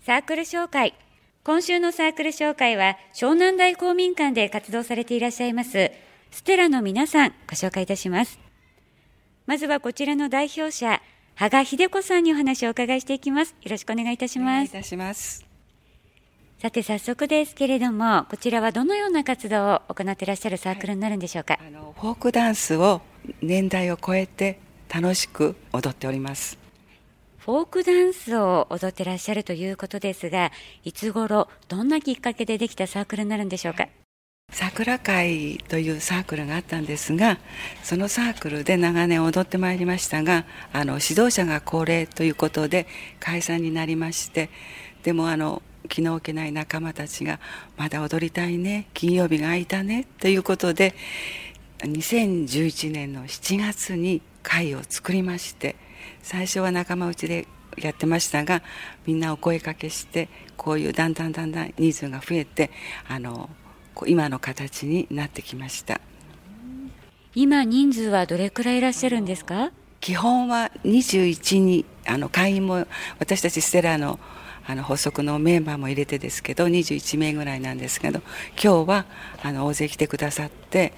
サークル紹介。今週のサークル紹介は湘南台公民館で活動されていらっしゃいますステラの皆さん、ご紹介いたします。まずはこちらの代表者、羽賀秀子さんにお話をお伺いしていきます。よろしくお願いいたします。 お願いいたします。 さて早速ですけれども、こちらはどのような活動を行っていらっしゃるサークルになるんでしょうか。 フォークダンスを年代を超えて楽しく踊っております。 フォークダンスを踊ってらっしゃるということですが、いつ頃どんなきっかけでできたサークルになるんでしょうか。 桜会というサークルがあったんですが、そのサークルで長年踊ってまいりましたが、指導者が高齢ということで解散になりまして、でも気の置けない仲間たちがまだ踊りたいね、金曜日が空いたねということで、2011年の7月に会を作りまして、最初は仲間内でやってましたが、みんなお声かけして、こういうだんだんニーズが増えて、今の形になってきました。 今人数はどれくらいいらっしゃるんですか。 基本は21に会員も私たちステラの発足のメンバーも入れてですけど21名ぐらいなんですけど、今日は大勢来てくださって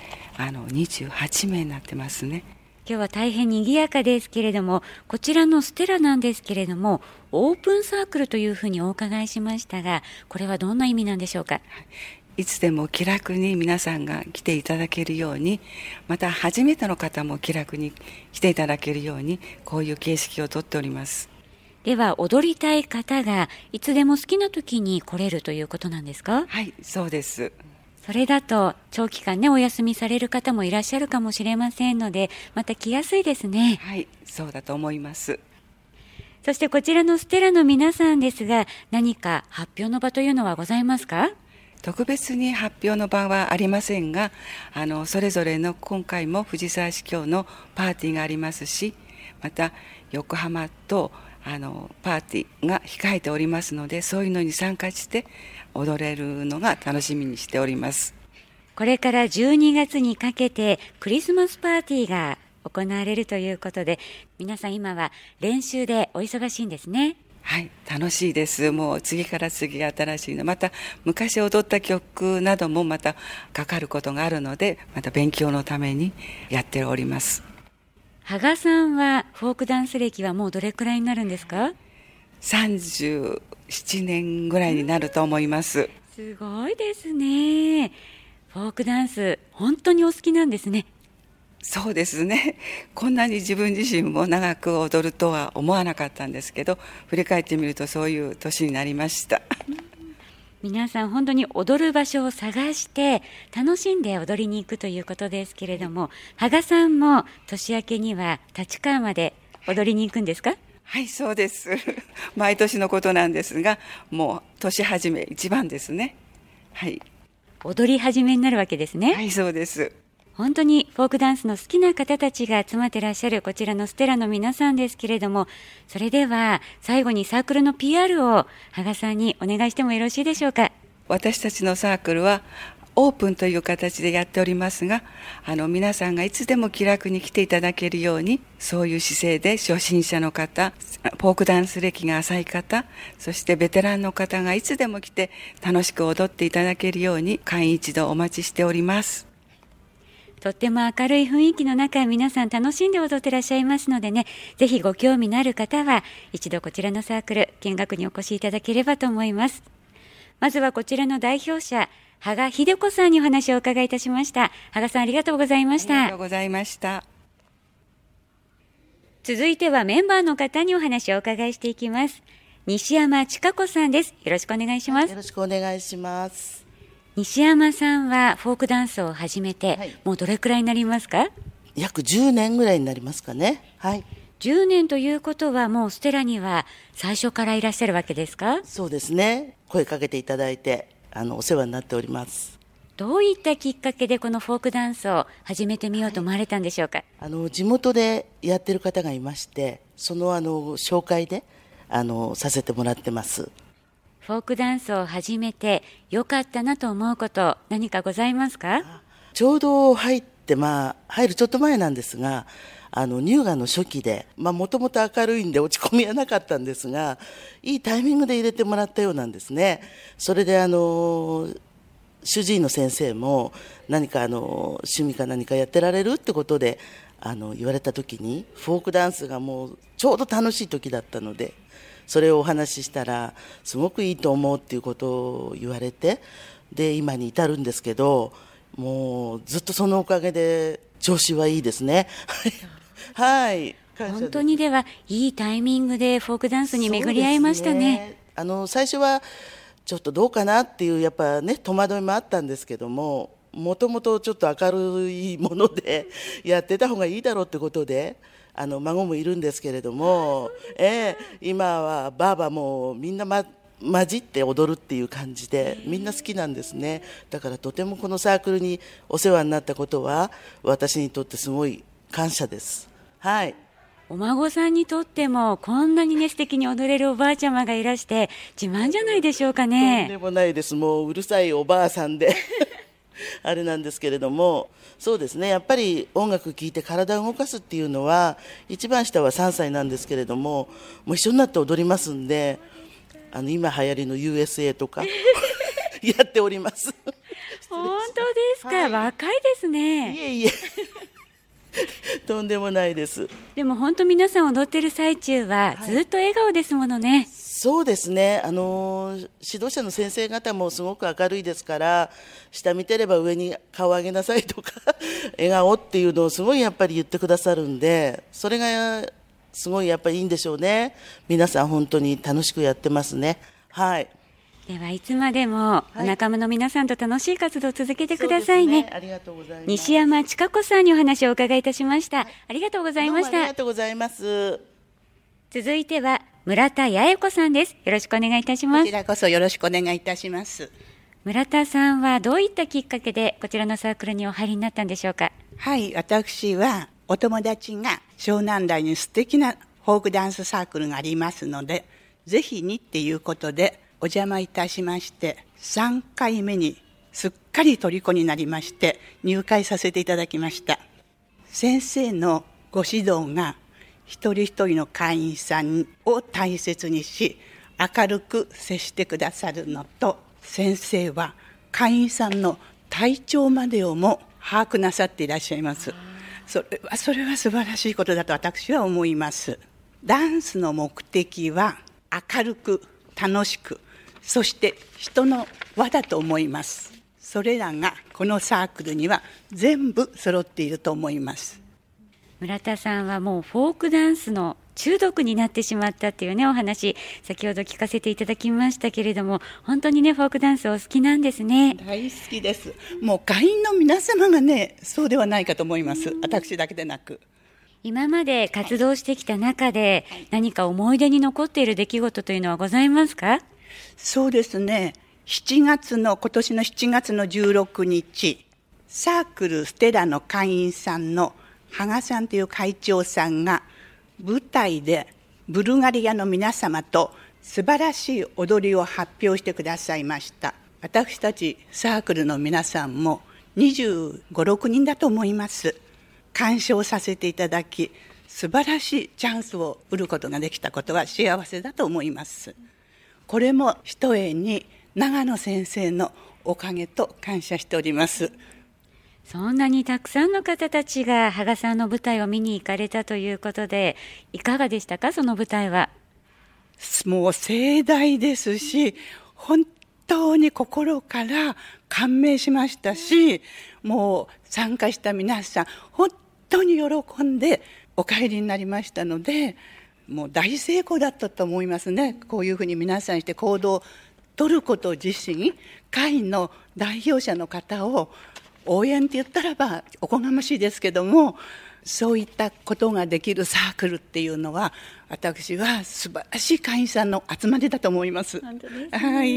28名になってますね。 今日は大変賑やかですけれども、こちらのステラなんですけれども、オープンサークルというふうにお伺いしましたが、これはどんな意味なんでしょうか。 いつでも気楽に皆さんが来ていただけるように、また初めての方も気楽に来ていただけるように、こういう形式をとっております。 では踊りたい方がいつでも好きな時に来れるということなんですか。 はい、そうです。 それだと長期間ね、お休みされる方もいらっしゃるかもしれませんので、また来やすいですね。 はい、そうだと思います。 そしてこちらのステラの皆さんですが、何か発表の場というのはございますか。 特別に発表の場はありませんが、それぞれの今回も藤沢市教のパーティーがありますし、また横浜とパーティーが控えておりますので、そういうのに参加して踊れるのが楽しみにしております。 これから12月にかけてクリスマスパーティーが行われるということで、皆さん今は練習でお忙しいんですね。 はい、楽しいです。もう次から次新しいの、また昔踊った曲などもまたかかることがあるので、また勉強のためにやっております。 羽賀さんはフォークダンス歴はもうどれくらいになるんですか。 37年ぐらいになると思います。 すごいですね。フォークダンス本当にお好きなんですね。 そうですね。こんなに自分自身も長く踊るとは思わなかったんですけど、振り返ってみるとそういう年になりました。 皆さん本当に踊る場所を探して楽しんで踊りに行くということですけれども、羽賀さんも年明けには立川まで踊りに行くんですか。 はい、そうです。毎年のことなんですが、もう年始め一番ですね。はい。 踊り始めになるわけですね。 はい、そうです。 本当にフォークダンスの好きな方たちが集まっていらっしゃるこちらのステラの皆さんですけれども、それでは最後にサークルの PR を羽賀さんにお願いしてもよろしいでしょうか。 私たちのサークルはオープンという形でやっておりますが、皆さんがいつでも気楽に来ていただけるように、そういう姿勢で初心者の方、フォークダンス歴が浅い方、そしてベテランの方がいつでも来て楽しく踊っていただけるように、会員一同お待ちしております。 とっても明るい雰囲気の中、皆さん楽しんで踊ってらっしゃいますのでね、ぜひご興味のある方は一度こちらのサークル見学にお越しいただければと思います。まずはこちらの代表者、羽賀秀子さんにお話をお伺いいたしました。羽賀さん、ありがとうございました。 ありがとうございました。 続いてはメンバーの方にお話をお伺いしていきます。西山千佳子さんです。よろしくお願いします。 よろしくお願いします。 西山さんはフォークダンスを始めて、もうどれくらいになりますか。 約10年ぐらいになりますかね。はい。 10年ということはもうステラには最初からいらっしゃるわけですか。 そうですね。声かけていただいてお世話になっております。 どういったきっかけでこのフォークダンスを始めてみようと思われたんでしょうか。 地元でやってる方がいまして、その紹介でさせてもらってます。 フォークダンスを始めてよかったなと思うこと何かございますか。 ちょうど入るちょっと前なんですが、 乳がんの初期で、もともと明るいんで落ち込みはなかったんですが、いいタイミングで入れてもらったようなんですね。それで主治医の先生も何か趣味か何かやってられるってことで言われた時に、フォークダンスがもうちょうど楽しい時だったので、それをお話ししたらすごくいいと思うっていうことを言われて、で今に至るんですけど、もうずっとそのおかげで調子はいいですね。はい、 本当にではいいタイミングでフォークダンスに巡り合いましたね。 最初はちょっとどうかなっていうやっぱね戸惑いもあったんですけども、もともとちょっと明るいものでやってた方がいいだろうってことで、孫もいるんですけれども、今はばあばもみんな混じって踊るっていう感じでみんな好きなんですね。だからとてもこのサークルにお世話になったことは私にとってすごい感謝です。はい。 お孫さんにとってもこんなにね素敵に踊れるおばあちゃまがいらして自慢じゃないでしょうかね。 とんでもないです。もううるさいおばあさんであれなんですけれども、そうですね、やっぱり音楽聴いて体を動かすっていうのは、一番下は3歳なんですけれども、もう一緒になって踊りますんで、今流行りの USA とかやっております。 本当ですか、はい、若いですね。 いえいえとんでもないです。 でも本当皆さん踊ってる最中はずっと笑顔ですものね。はい、 そうですね、指導者の先生方もすごく明るいですから、下見てれば上に顔上げなさいとか笑顔っていうのをすごいやっぱり言ってくださるんで、それがすごいやっぱりいいんでしょうね。皆さん本当に楽しくやってますね。はい。 ではいつまでもお仲間の皆さんと楽しい活動を続けてくださいね。 ありがとうございます。 西山千佳子さんにお話をお伺いいたしました。ありがとうございました。 ありがとうございます。 続いては村田八重子さんです。よろしくお願いいたします。 こちらこそよろしくお願いいたします。 村田さんはどういったきっかけでこちらのサークルにお入りになったんでしょうか。 はい、私はお友達が湘南台に素敵なフォークダンスサークルがありますので、ぜひにっていうことでお邪魔いたしまして、3回目にすっかり虜になりまして入会させていただきました。先生のご指導が一人一人の会員さんを大切にし、明るく接してくださるのと、先生は会員さんの体調までをも把握なさっていらっしゃいます。それは素晴らしいことだと私は思います。ダンスの目的は明るく楽しく、そして人の輪だと思います。それらがこのサークルには全部揃っていると思います。 村田さんはもうフォークダンスの中毒になってしまったっていうねお話先ほど聞かせていただきましたけれども、本当にねフォークダンスお好きなんですね。 大好きです。もう会員の皆様がねそうではないかと思います。私だけでなく。 今まで活動してきた中で、何か思い出に残っている出来事というのはございますか。 そうですね、今年の7月の16日、サークルステラの会員さんの羽賀さんという会長さんが舞台でブルガリアの皆様と素晴らしい踊りを発表してくださいました。私たちサークルの皆さんも25、6人だと思います。鑑賞させていただき、素晴らしいチャンスを得ることができたことは幸せだと思います。これもひとえに長野先生のおかげと感謝しております。 そんなにたくさんの方たちが羽賀さんの舞台を見に行かれたということで、いかがでしたか、その舞台は。 もう盛大ですし、本当に心から感銘しましたし、もう参加した皆さん本当に喜んでお帰りになりましたので、もう大成功だったと思いますね。こういうふうに皆さんして行動を取ること自身、会の代表者の方を応援って言ったらばおこがましいですけども、そういったことができるサークルっていうのは、私は素晴らしい会員さんの集まりだと思います。 本当ですね。 はい。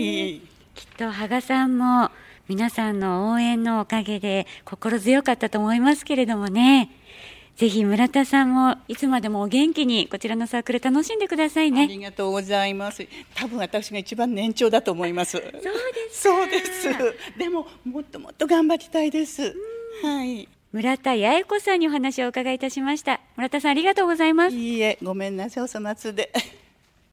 きっと羽賀さんも皆さんの応援のおかげで心強かったと思いますけれどもね。ぜひ村田さんもいつまでもお元気にこちらのサークル楽しんでくださいね。 ありがとうございます。多分私が一番年長だと思います。 そうですか。 そうです。でももっともっと頑張りたいです。はい。 村田八重子さんにお話をお伺いいたしました。村田さん、ありがとうございます。 いいえ、ごめんなさい、お粗末で。